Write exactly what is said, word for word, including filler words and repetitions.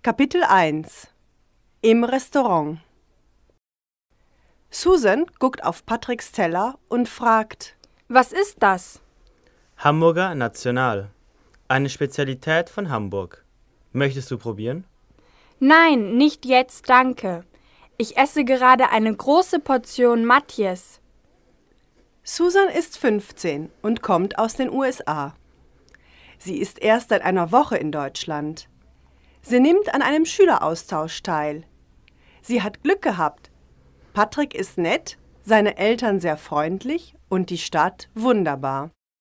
Kapitel eins. Im Restaurant. Susan guckt auf Patricks Teller und fragt: Was ist das? Hamburger National. Eine Spezialität von Hamburg. Möchtest du probieren? Nein, nicht jetzt, danke. Ich esse gerade eine große Portion Matjes. Susan ist fünfzehn und kommt aus den U S A. Sie ist erst seit einer Woche in Deutschland. Sie nimmt an einem Schüleraustausch teil. Sie hat Glück gehabt. Patrick ist nett, seine Eltern sehr freundlich und die Stadt wunderbar.